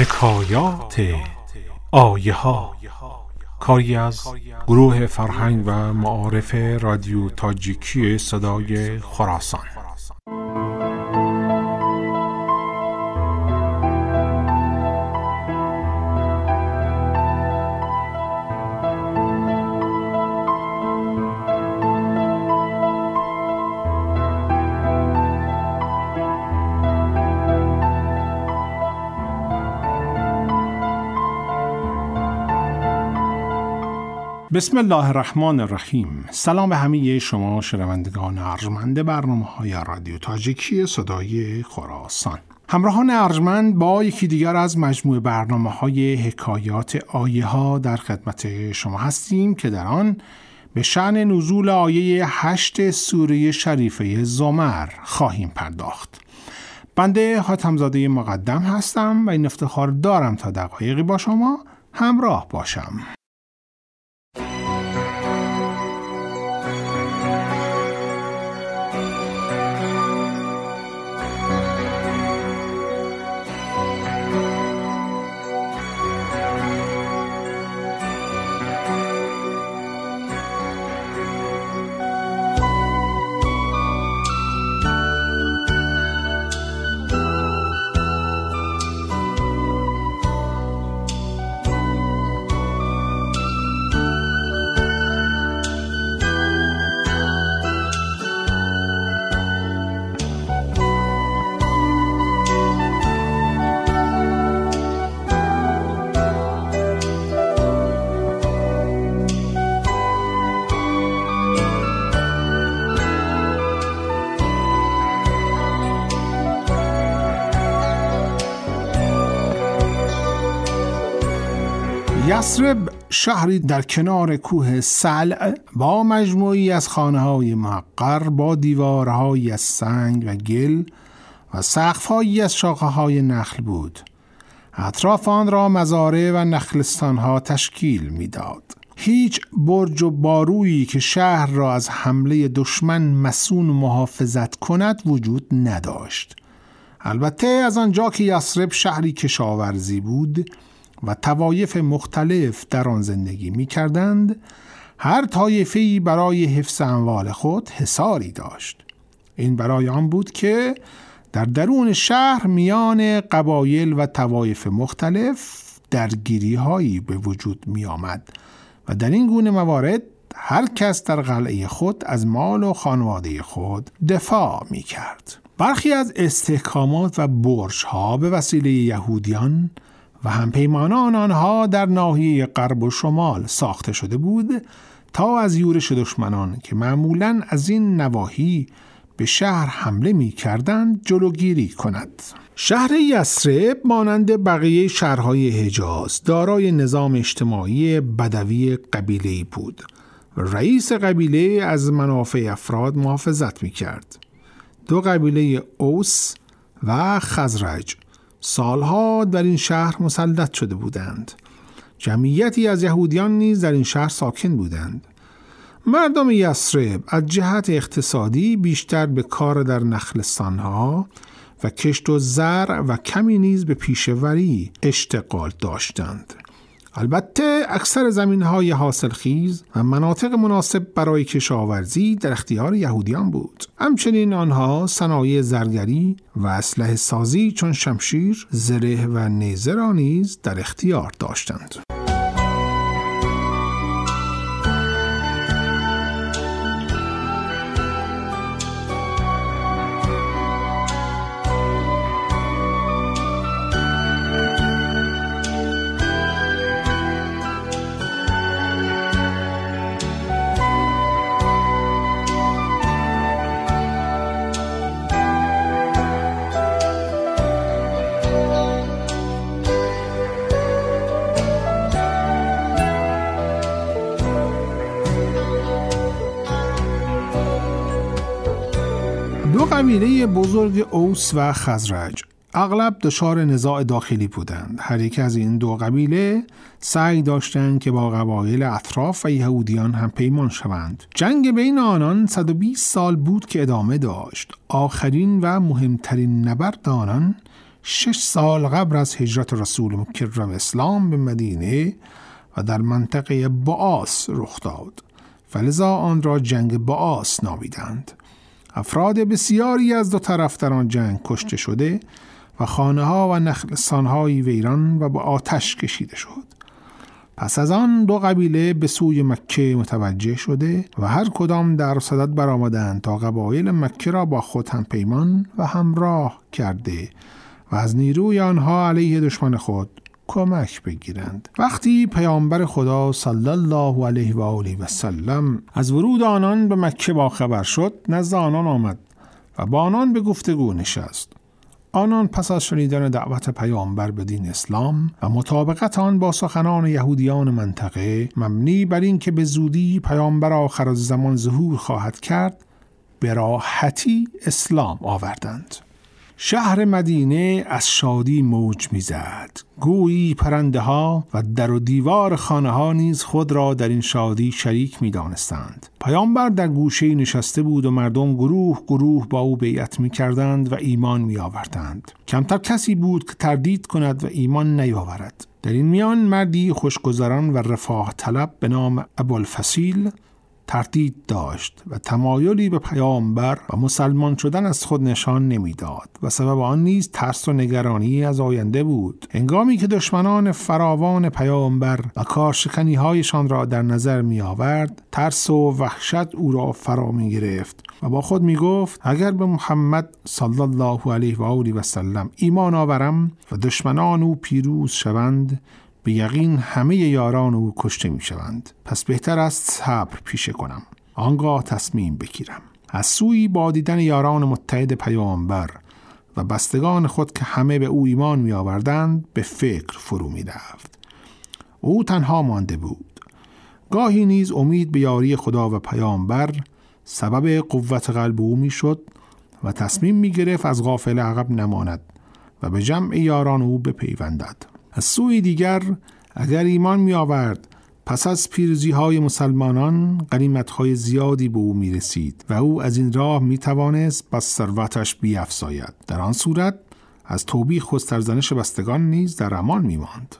حکایات آیه ها، کاری از گروه فرهنگ و معارف رادیو تاجیکی صدای خراسان. بسم الله الرحمن الرحیم. سلام به همه شما شنوندگان ارجمند برنامه‌های رادیو تاجیکی صدای خراسان. همراهان ارجمند با یکی دیگر از مجموعه برنامه‌های حکایات آیه ها در خدمت شما هستیم که در آن به شأن نزول آیه 8 سوره شریفه زمر خواهیم پرداخت. بنده حاتم‌زاده مقدم هستم و این افتخار دارم تا دقایقی با شما همراه باشم. یثرب شهری در کنار کوه سلع با مجموعی از خانه‌های محقر با دیوارهایی از سنگ و گل و سقف‌هایی از شاخه‌های نخل بود. اطراف آن را مزارع و نخلستان‌ها تشکیل می‌داد. هیچ برج و بارویی که شهر را از حمله دشمن مصون و محافظت کند وجود نداشت. البته از آنجا که یثرب شهری کشاورزی بود و طوایف مختلف در آن زندگی می کردند، هر طایفه‌ای برای حفظ اموال خود حصاری داشت. این برای آن بود که در درون شهر میان قبایل و طوایف مختلف درگیری هایی به وجود می آمد و در این گونه موارد هر کس در قلعه خود از مال و خانواده خود دفاع می کرد. برخی از استحکامات و برج ها به وسیله یهودیان و همپیمانان آنها در ناحیه غرب و شمال ساخته شده بود تا از یورش دشمنان که معمولاً از این نواحی به شهر حمله می کردند جلوگیری کند. شهر یثرب مانند بقیه شهرهای حجاز دارای نظام اجتماعی بدوی قبیله‌ای بود. رئیس قبیله از منافع افراد محافظت می کرد. دو قبیله اوس و خزرج سالها در این شهر مسلط شده بودند. جمعیتی از یهودیان نیز در این شهر ساکن بودند. مردم یثرب از جهت اقتصادی بیشتر به کار در نخلستانها و کشت و زرع و کمی نیز به پیشه‌وری اشتغال داشتند. البته اکثر زمین‌های حاصلخیز و مناطق مناسب برای کشاورزی در اختیار یهودیان بود. همچنین آنها صنایع زرگری و اسلحه سازی چون شمشیر، زره و نیزه را نیز در اختیار داشتند. دو قبیله بزرگ اوس و خزرج اغلب دچار نزاع داخلی بودند. هر یک از این دو قبیله سعی داشتند که با قبایل اطراف و یهودیان هم پیمان شوند. جنگ بین آنان 120 سال بود که ادامه داشت. آخرین و مهمترین نبرد آنان 6 سال قبل از هجرت رسول مکرم اسلام به مدینه و در منطقه بعاث رخ داد، فلذا آن را جنگ بعاث نامیدند. افراد بسیاری از دو طرف در آن جنگ کشته شده و خانه‌ها و نخلستان‌های ویران و به آتش کشیده شد. پس از آن دو قبیله به سوی مکه متوجه شده و هر کدام در صدد برآمدند تا قبایل مکه را با خود هم پیمان و همراه کرده و از نیروی آنها علیه دشمن خود کمک بگیرند. وقتی پیامبر خدا صلی الله علیه و آله و سلم از ورود آنان به مکه باخبر شد، نزد آنان آمد و با آنان به گفتگو نشست. آنان پس از شنیدن دعوت پیامبر به دین اسلام و مطابقت آن با سخنان یهودیان منطقه مبنی بر این که به زودی پیامبر آخر زمان ظهور خواهد کرد، به راحتی اسلام آوردند. شهر مدینه از شادی موج می‌زد. گویی پرنده ها و در و دیوار خانه ها نیز خود را در این شادی شریک می‌دانستند. پیامبر در گوشه‌ای نشسته بود و مردم گروه گروه با او بیعت می‌کردند و ایمان می‌آوردند. کمتر کسی بود که تردید کند و ایمان نیاورد. در این میان مردی خوشگذران و رفاه طلب به نام ابوالفضیل تردید داشت و تمایلی به پیامبر و مسلمان شدن از خود نشان نمیداد و سبب آن نیز ترس و نگرانی از آینده بود. هنگامی که دشمنان فراوان پیامبر و کارشکنی‌هایشان را در نظر می آورد، ترس و وحشت او را فرا می گرفت و با خود می گفت اگر به محمد صلی الله علیه و آله و سلم ایمان آورم و دشمنان او پیروز شوند، به یقین همه یاران او کشته می شوند. پس بهتر است صبر پیشه کنم، آنگاه تصمیم بگیرم. از سوی با دیدن یاران متحد پیامبر و بستگان خود که همه به او ایمان می آوردند به فکر فرو می رفت. او تنها مانده بود. گاهی نیز امید به یاری خدا و پیامبر سبب قوت قلب او می شد و تصمیم می گرفت از غافله عقب نماند و به جمع یاران او بپیوندد. از سوی دیگر اگر ایمان می آورد، پس از پیروزی های مسلمانان غنیمت های زیادی به او می رسید و او از این راه می توانست بس ثروتش بیفزاید. در آن صورت از توبیخ و سرزنش بستگان نیز در امان می ماند.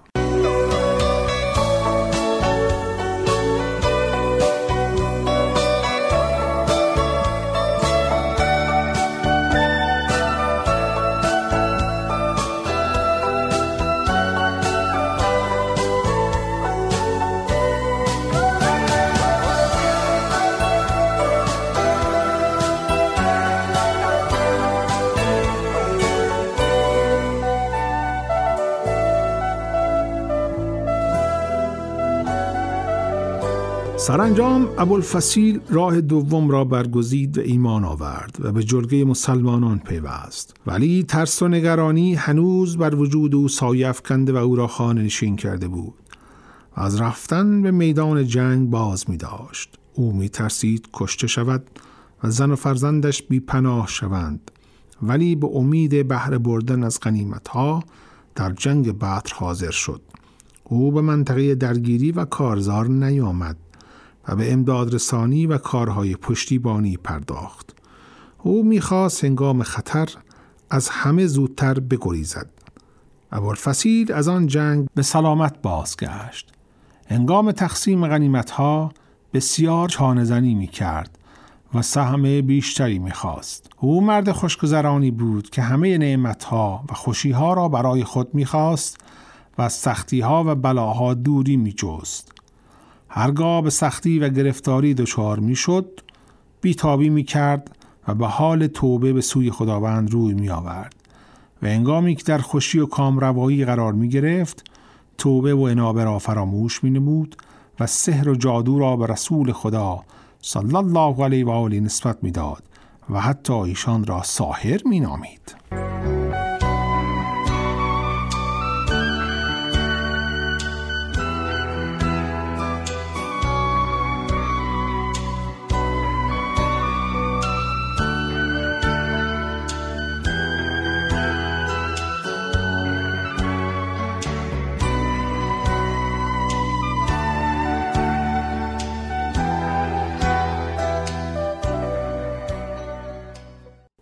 سرانجام ابوالفضیل راه دوم را برگزید و ایمان آورد و به جرگه مسلمانان پیوست، ولی ترس و نگرانی هنوز بر وجود او سایه افکنده و او را خانه نشین کرده بود. از رفتن به میدان جنگ باز می داشت. او می ترسید کشته شود و زن و فرزندش بی پناه شوند، ولی به امید بهره بردن از غنیمت‌ها در جنگ بدر حاضر شد. او به منطقه درگیری و کارزار نیامد و به امداد رسانی و کارهای پشتیبانی پرداخت. او می‌خواست هنگام خطر از همه زودتر بگریزد. ابوالفضیل از آن جنگ به سلامت بازگشت. هنگام تقسیم غنیمت‌ها بسیار چانه‌زنی می‌کرد و سهم بیشتری می‌خواست. او مرد خوشگذرانی بود که همه نعمت‌ها و خوشی‌ها را برای خود می‌خواست و از سختی‌ها و بلاها دوری می‌جست. هرگاه به سختی و گرفتاری دچار می‌شد، بی‌تابی می‌کرد و به حال توبه به سوی خداوند روی می‌آورد و هنگامی که در خوشی و کامروایی قرار می‌گرفت، توبه و انابه را فراموش می‌نمود و سحر و جادو را به رسول خدا صلی الله علیه و آله نسبت می‌داد و حتی ایشان را ساحر می‌نامید.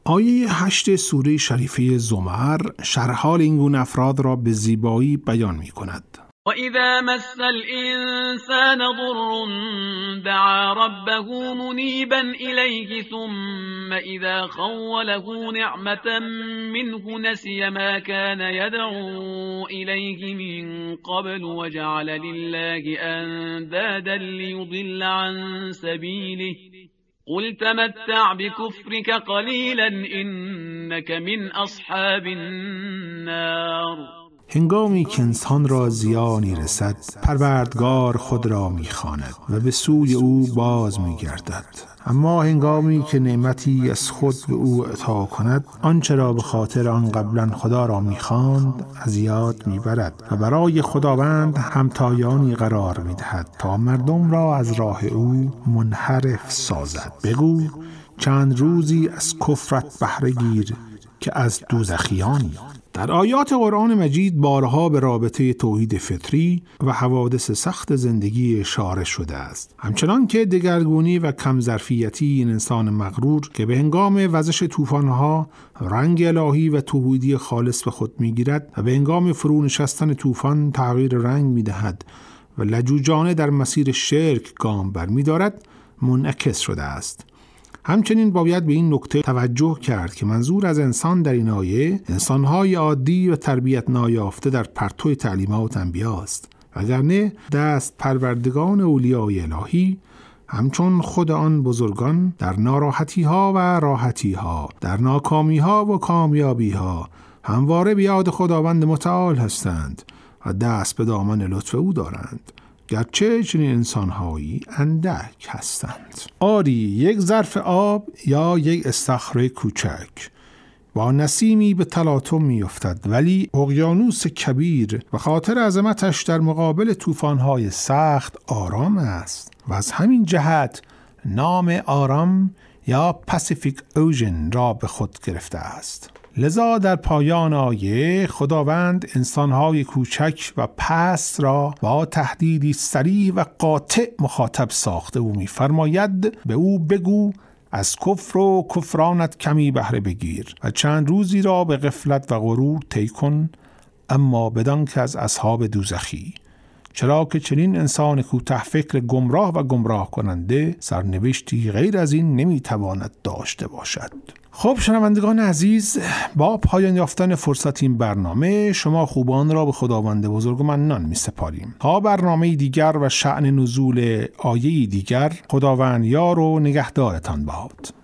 آیه 8 سوره شریفه زمر شرح حال این گونه افراد را به زیبایی بیان می کند. وَإِذَا مَسَّ الْإِنسَانَ ضُرٌّ دَعَا رَبَّهُ مُنِيبًا إِلَيْهِ ثُمَّ إِذَا خَوَّلَهُ نِعْمَةً مِّنْهُ نَسِيَ مَا كَانَ يَدْعُو إِلَيْهِ مِن قَبْلُ وَجَعَلَ لِلَّهِ أَندَادًا لِّيُضِلَّ عَن سَبِيلِهِ قُلْ تَمَتَّعْ بِكُفْرِكَ قَلِيلًا إِنَّكَ مِنْ أَصْحَابِ النَّارِ. هنگامی که انسان را زیانی رسد، پروردگار خود را می‌خواند و به سوی او باز می‌گردد. اما هنگامی که نعمتی از خود به او عطا کند، آنچه را به خاطر آن قبلا خدا را می‌خواند از یاد می‌برد و برای خداوند همتایانی قرار می‌دهد تا مردم را از راه او منحرف سازد. بگو چند روزی از کفرت بهره گیر که از دوزخیانی. در آیات قرآن مجید بارها به رابطه توحید فطری و حوادث سخت زندگی اشاره شده است. همچنان که دگرگونی و کم ظرفیتی این انسان مغرور که به هنگام وزش طوفان‌ها رنگ الهی و توحیدی خالص به خود می‌گیرد و به هنگام فرو نشستن طوفان تغییر رنگ می‌دهد و لجوجانه در مسیر شرک گام برمی‌دارد، منعکس شده است. همچنین باید به این نکته توجه کرد که منظور از انسان در این آیه انسان‌های عادی و تربیت نایافته در پرتو تعلیمات انبیا است، وگرنه دست پروردگان اولیای الهی همچون خود آن بزرگان در ناراحتی‌ها و راحتی‌ها، در ناکامی‌ها و کامیابی‌ها همواره به یاد خداوند متعال هستند و دست به دامن لطف او دارند، گرچه چنین انسان‌هایی اندک هستند. آری یک ظرف آب یا یک استخر کوچک با نسیمی به تلاطم می‌افتد، ولی اقیانوس کبیر و خاطر عظمتش در مقابل طوفان‌های سخت آرام است و از همین جهت نام آرام یا پاسیفیک اوشن را به خود گرفته است. لذا در پایان آیه خداوند انسان‌های کوچک و پست را با تهدیدی صریح و قاطع مخاطب ساخته و می‌فرماید به او بگو از کفر و کفرانت کمی بهره بگیر و چند روزی را به غفلت و غرور طی کن، اما بدان که از اصحاب دوزخی، چرا که چنین انسان کوته فکر گمراه و گمراه کننده سرنوشتی غیر از این نمیتواند داشته باشد. خب شنوندگان عزیز، با پایان یافتن فرصت این برنامه شما خوبان را به خداوند بزرگ و منان می سپاریم. تا برنامه دیگر و شأن نزول آیه دیگر، خداوند یار و نگهدارتان باد.